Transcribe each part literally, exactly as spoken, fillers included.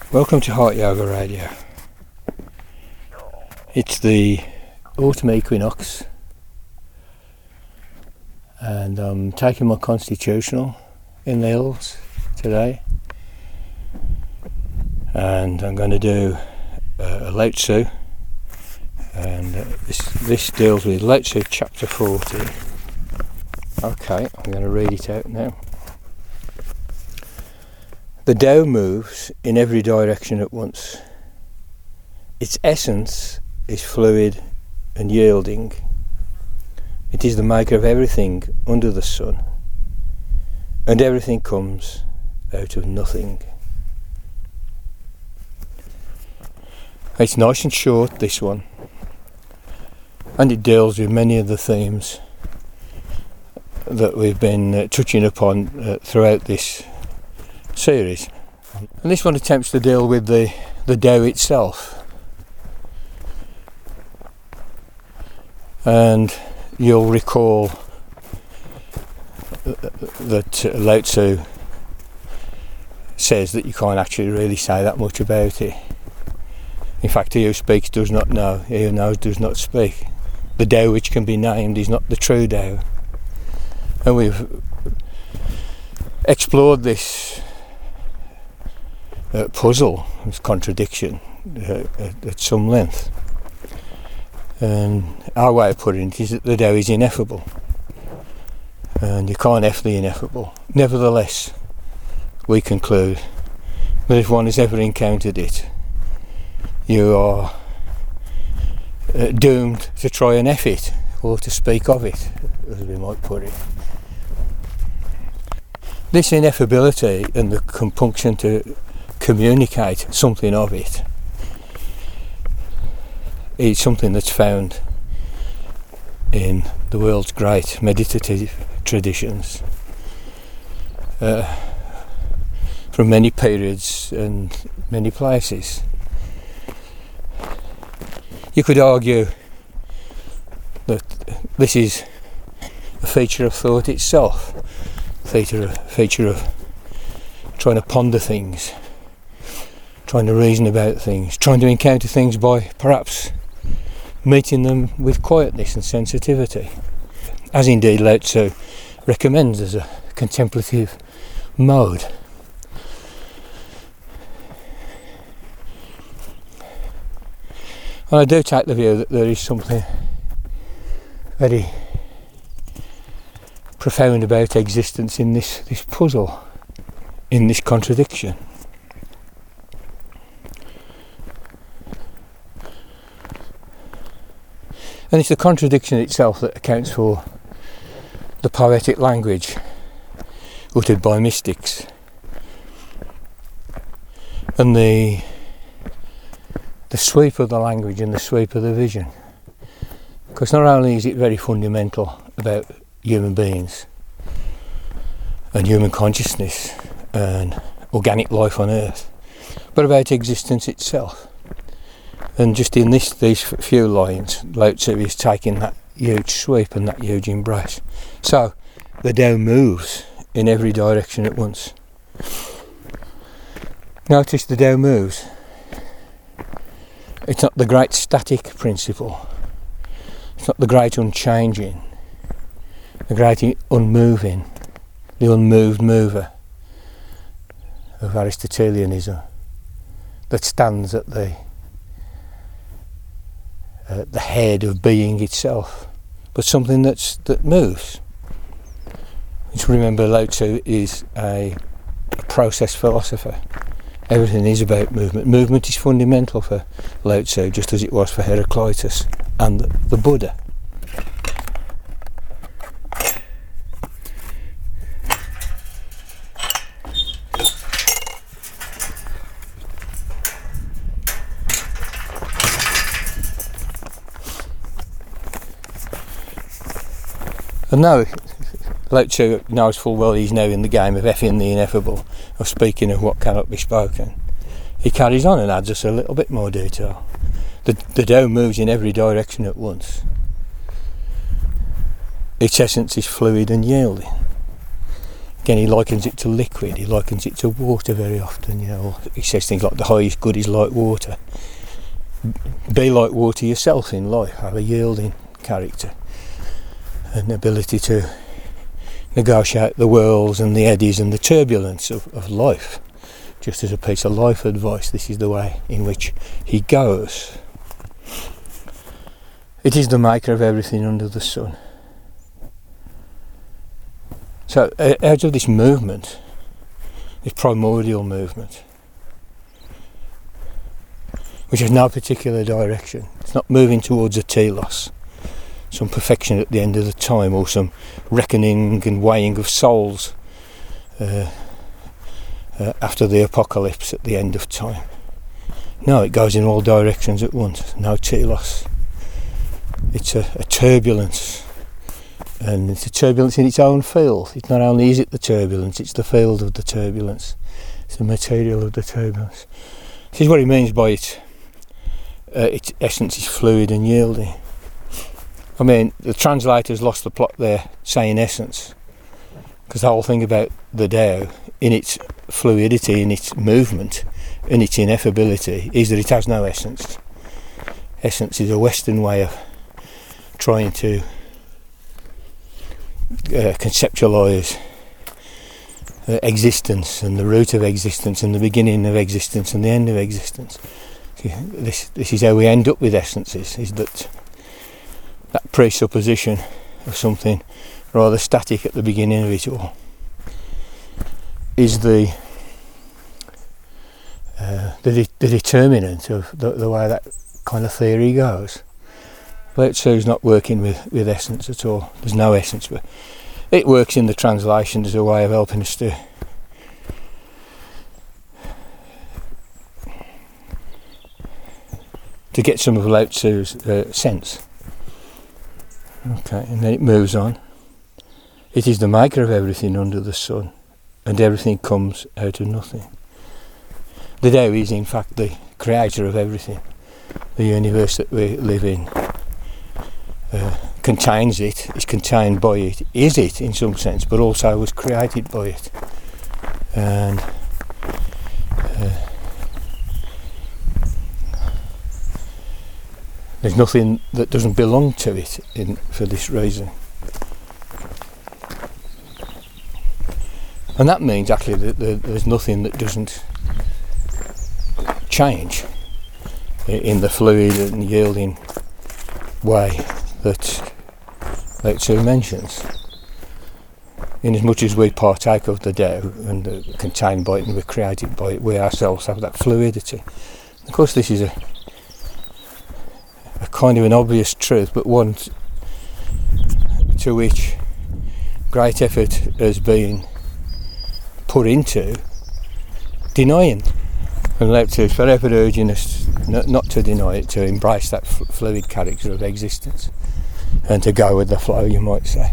Welcome to Heart Yoga Radio. It's the autumn equinox and I'm taking my constitutional in the hills today, and I'm going to do uh, a Lao Tzu, and uh, this, this deals with Lao Tzu chapter forty. Okay, I'm going to read it out now. The Tao moves in every direction at once. Its essence is fluid and yielding. It is the maker of everything under the sun, and everything comes out of nothing. It's nice and short, this one, and it deals with many of the themes that we've been uh, touching upon uh, throughout this series. And this one attempts to deal with the, the Tao itself. And you'll recall that Lao Tzu says that you can't actually really say that much about it. In fact, he who speaks does not know, he who knows does not speak. The Tao which can be named is not the true Tao. And we've explored this uh, puzzle, this contradiction, uh, at, at some length. And our way of putting it is that the Tao is ineffable, and you can't F the ineffable. Nevertheless, we conclude that if one has ever encountered it, you are uh, doomed to try and F it, or to speak of it, as we might put it. This ineffability and the compunction to communicate something of it is something that's found in the world's great meditative traditions uh, from many periods and many places. You could argue that this is a feature of thought itself, a feature, a feature of trying to ponder things, trying to reason about things, trying to encounter things by perhaps meeting them with quietness and sensitivity, as indeed Lao Tzu recommends as a contemplative mode. And I do take the view that there is something very profound about existence in this, this puzzle, in this contradiction. And it's the contradiction itself that accounts for the poetic language uttered by mystics, and the the sweep of the language and the sweep of the vision. Because not only is it very fundamental about human beings and human consciousness and organic life on earth, but about existence itself. And just in this, these few lines, Lao Tzu is taking that huge sweep and that huge embrace. So, the Tao moves in every direction at once. Notice the Tao moves. It's not the great static principle. It's not the great unchanging, the great unmoving, the unmoved mover of Aristotelianism that stands at the uh, the head of being itself, but something that's that moves. Just remember, Lao Tzu is a, a process philosopher. Everything is about movement. Movement is fundamental for Lao Tzu, just as it was for Heraclitus and the, the Buddha. And now, Lao Tzu knows full well he's now in the game of effing the ineffable, of speaking of what cannot be spoken. He carries on and adds us a little bit more detail. The, the Tao moves in every direction at once. Its essence is fluid and yielding. Again, he likens it to liquid, he likens it to water very often, you know. He says things like the highest good is like water. Be like water yourself in life, have a yielding character, an ability to negotiate the whirls and the eddies and the turbulence of, of life. Just as a piece of life advice, this is the way in which he goes. It is the maker of everything under the sun. So uh, out of this movement, this primordial movement, which has no particular direction, it's not moving towards a telos, some perfection at the end of the time, or some reckoning and weighing of souls uh, uh, after the apocalypse at the end of time. No, it goes in all directions at once, no telos. It's a, a turbulence, and it's a turbulence in its own field. It's not only is it the turbulence, it's the field of the turbulence, it's the material of the turbulence. This is what he means by it. Uh, its essence is fluid and yielding. I mean, the translators lost the plot there saying essence, because the whole thing about the Tao, in its fluidity, in its movement, in its ineffability, is that it has no essence. Essence is a Western way of trying to uh, conceptualise uh, existence, and the root of existence, and the beginning of existence, and the end of existence. See, this, this is how we end up with essences, is that that presupposition of something rather static at the beginning of it all is the uh, the, de- the determinant of the, the way that kind of theory goes. Lao Tzu's not working with, with essence at all. There's no essence, but it works in the translation as a way of helping us to to get some of Lao Tzu's uh, sense. Okay, and then it moves on. It is the maker of everything under the sun, and everything comes out of nothing. The Tao is in fact the creator of everything. The universe that we live in uh, contains it, is contained by it, is it in some sense, but also was created by it. And uh, there's nothing that doesn't belong to it in, for this reason. And that means actually that there's nothing that doesn't change in the fluid and yielding way that Lao Tzu mentions. In as much as we partake of the Tao and are contained by it and we're created by it, we ourselves have that fluidity. Of course, this is a a kind of an obvious truth, but one t- to which great effort has been put into denying. And Lao Tzu is forever urging us not, not to deny it, to embrace that f- fluid character of existence and to go with the flow, you might say.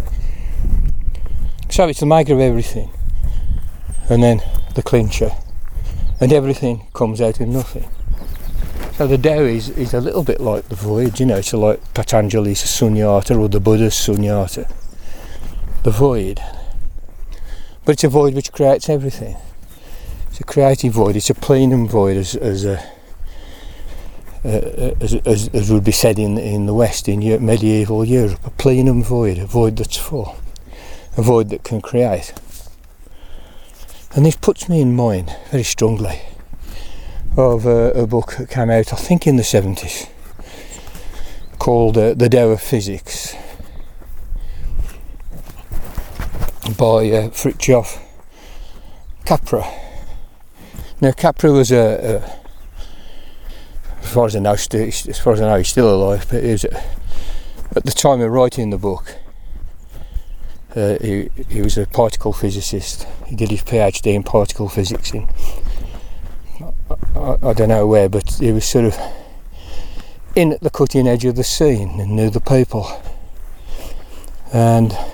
So it's the maker of everything, and then the clincher, and everything comes out of nothing. So the Tao is, is a little bit like the void, you know, it's like Patanjali's Sunyata or the Buddha's Sunyata. The void. But it's a void which creates everything. It's a creative void, it's a plenum void, as as, a, uh, as, as, as would be said in, in the West, in Europe, medieval Europe. A plenum void, a void that's full. A void that can create. And this puts me in mind very strongly of uh, a book that came out, I think, in the seventies, called uh, The Tao of Physics, by uh, Fritjof Capra. Now, Capra was a, a as far as I know, st- as far as I know, he's still alive, but he was a, at the time of writing the book, uh, he, he was a particle physicist. He did his PhD in particle physics in I, I don't know where, but he was sort of in at the cutting edge of the scene and knew the people. And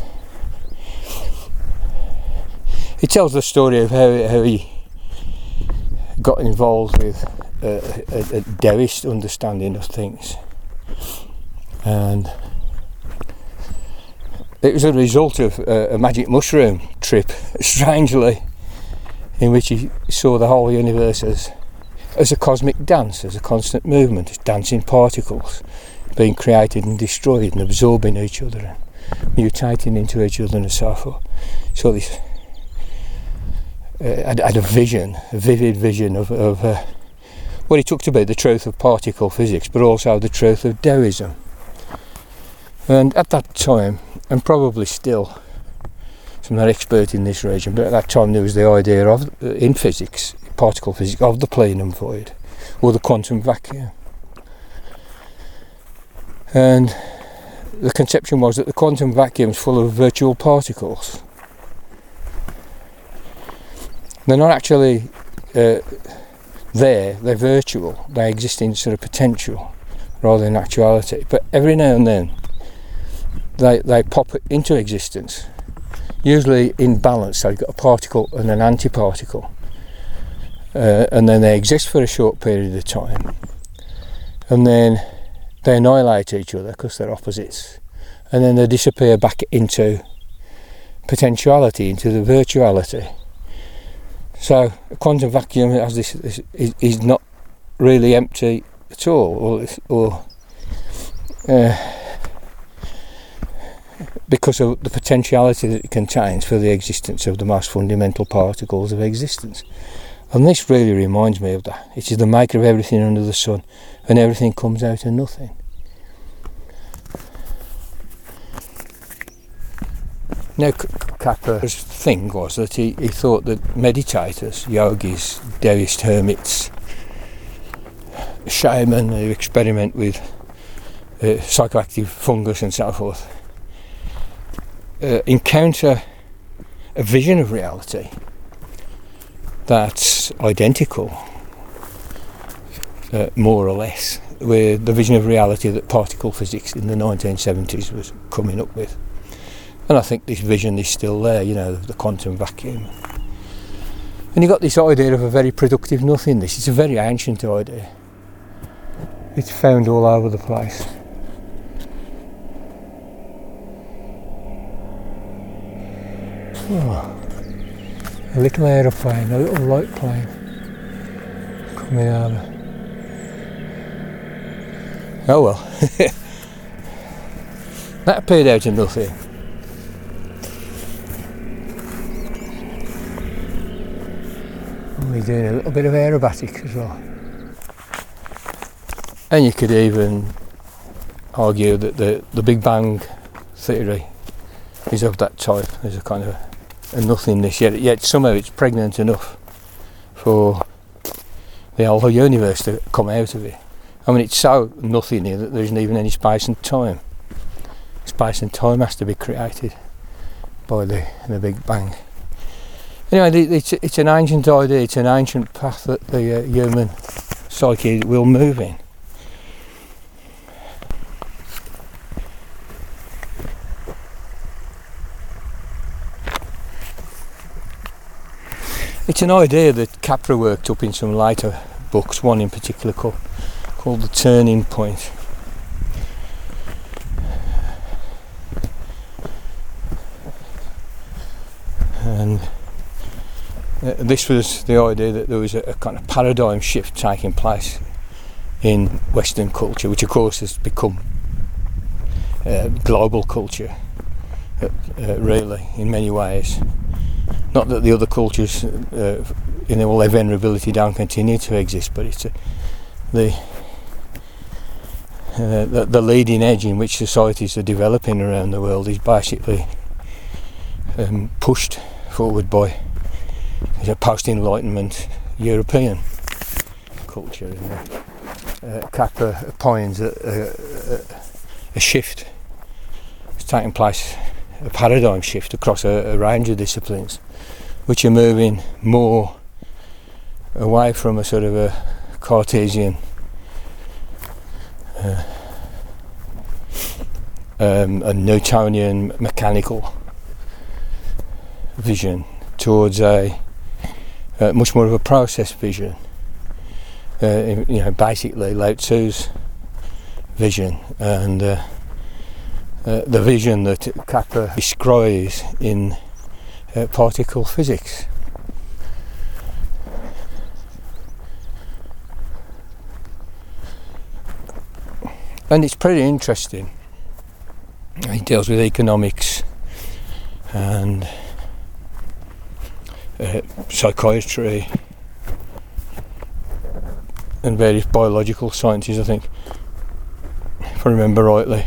he tells the story of how, how he got involved with a, a, a Taoist understanding of things. And it was a result of uh, a magic mushroom trip, strangely, in which he saw the whole universe as, as a cosmic dance, as a constant movement, as dancing particles being created and destroyed and absorbing each other and mutating into each other and so forth. So this uh, had, had a vision, a vivid vision of, of uh, what he took to be the truth of particle physics, but also the truth of Taoism. And at that time, and probably still, I'm not expert in this region, but at that time there was the idea of, uh, in physics, particle physics, of the plenum void, or the quantum vacuum. And the conception was that the quantum vacuum is full of virtual particles. They're not actually uh, there, they're virtual, they exist in sort of potential rather than actuality, but every now and then they, they pop into existence, usually in balance, so you've got a particle and an antiparticle, uh, and then they exist for a short period of time, and then they annihilate each other because they're opposites, and then they disappear back into potentiality, into the virtuality. So a quantum vacuum has this, this is, is not really empty at all, or, or uh, because of the potentiality that it contains for the existence of the most fundamental particles of existence. And this really reminds me of that. It is the maker of everything under the sun, and everything comes out of nothing. Now, Kapra's thing was that he, he thought that meditators, yogis, Taoist hermits, shaman who experiment with uh, psychoactive fungus and so forth, uh, encounter a vision of reality that's identical, uh, more or less, with the vision of reality that particle physics in the nineteen seventies was coming up with. And I think this vision is still there, you know, the quantum vacuum. And you've got this idea of a very productive nothingness. It's a very ancient idea. It's found all over the place. Oh, a little aeroplane, a little light plane coming over. Oh well. That appeared out of nothing. We're doing a little bit of aerobatic as well. And you could even argue that the, the Big Bang theory is of that type. There's a kind of a nothingness, yet, yet somehow it's pregnant enough for the whole universe to come out of it. I mean, it's so nothingy that there isn't even any space and time. Space and time has to be created by the, the Big Bang. Anyway, it's, it's an ancient idea, it's an ancient path that the uh, human psyche will move in. It's an idea that Capra worked up in some later books, one in particular called, called The Turning Point. And Uh, this was the idea that there was a, a kind of paradigm shift taking place in Western culture, which of course has become uh, global culture, uh, uh, really, in many ways. Not that the other cultures, uh, in all their venerability, don't continue to exist, but it's a, the, uh, the the leading edge in which societies are developing around the world is basically um, pushed forward by is a post-Enlightenment European culture. And, uh, Capra opines a, a, a shift is taking place, a paradigm shift across a, a range of disciplines, which are moving more away from a sort of a Cartesian uh, um, a Newtonian mechanical vision towards a Uh, much more of a process vision. Uh, you know, basically Lao Tzu's vision, and uh, uh, the vision that Kepler describes in uh, particle physics. And it's pretty interesting. He deals with economics and uh, psychiatry and various biological sciences, I think, if I remember rightly,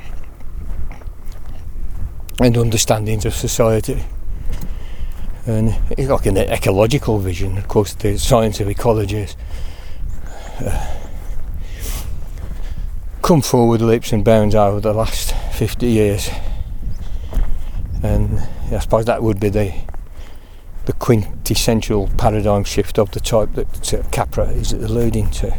and understandings of society. And it's like an ecological vision, of course. The science of ecology has uh, come forward leaps and bounds over the last fifty years, and I suppose that would be the the quintessential paradigm shift of the type that uh, Capra is alluding to.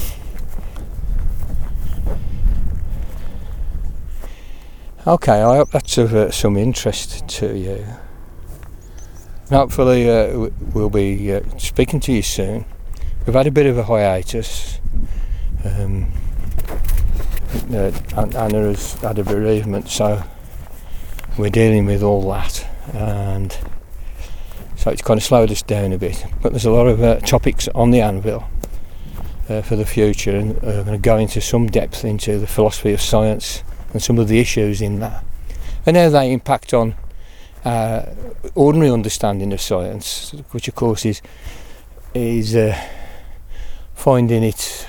Okay, I hope that's of uh, some interest to you. Hopefully uh, we'll be uh, speaking to you soon. We've had a bit of a hiatus. Um, uh, Anna has had a bereavement, so we're dealing with all that, and so it's kind of slowed us down a bit. But there's a lot of uh, topics on the anvil uh, for the future, and uh, I'm going to go into some depth into the philosophy of science and some of the issues in that, and how they impact on uh, ordinary understanding of science, which of course is is uh, finding its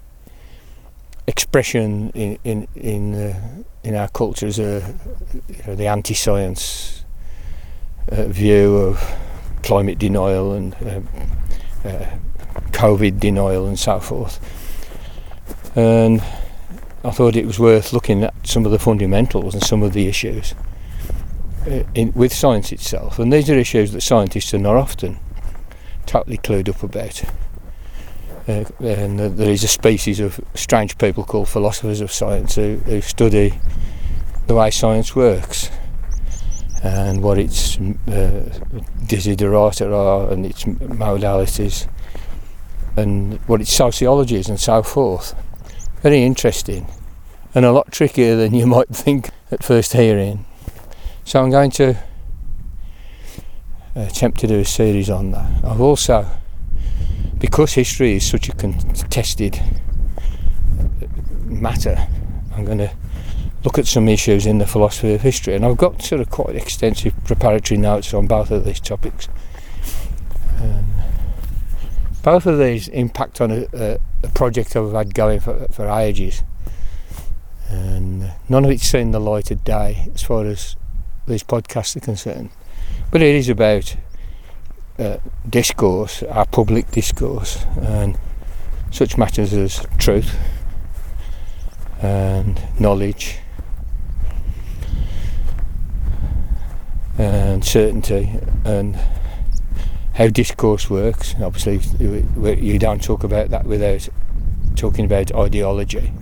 expression in in in, uh, in our culture as a, you know, the anti-science uh, view of climate denial and uh, uh, COVID denial and so forth. And I thought it was worth looking at some of the fundamentals and some of the issues uh, in, with science itself. And these are issues that scientists are not often totally clued up about. Uh, and uh, there is a species of strange people called philosophers of science who, who study the way science works and what its uh, desiderata are and its modalities and what its sociology is and so forth. Very interesting and a lot trickier than you might think at first hearing. So I'm going to attempt to do a series on that. I've also, because history is such a contested matter, I'm going to look at some issues in the philosophy of history, and I've got sort of quite extensive preparatory notes on both of these topics. Um, both of these impact on a, a, a project I've had going for, for ages, and none of it's seen the light of day as far as these podcasts are concerned, but it is about uh, discourse, our public discourse, and such matters as truth and knowledge and certainty and how discourse works. And obviously you don't talk about that without talking about ideology,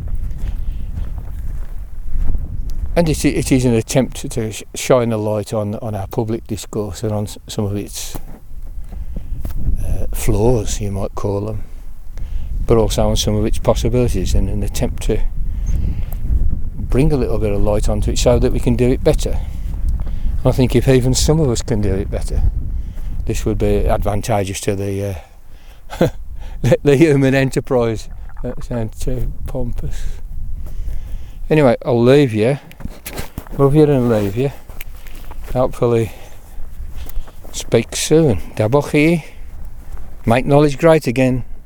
and it, it is an attempt to shine a light on, on our public discourse and on some of its uh, flaws, you might call them, but also on some of its possibilities, and an attempt to bring a little bit of light onto it so that we can do it better. I think if even some of us can do it better, this would be advantageous to the uh, the human enterprise. That sounds too pompous. Anyway, I'll leave you. Love you and leave you. Hopefully speak soon. Dabochi. Make knowledge great again.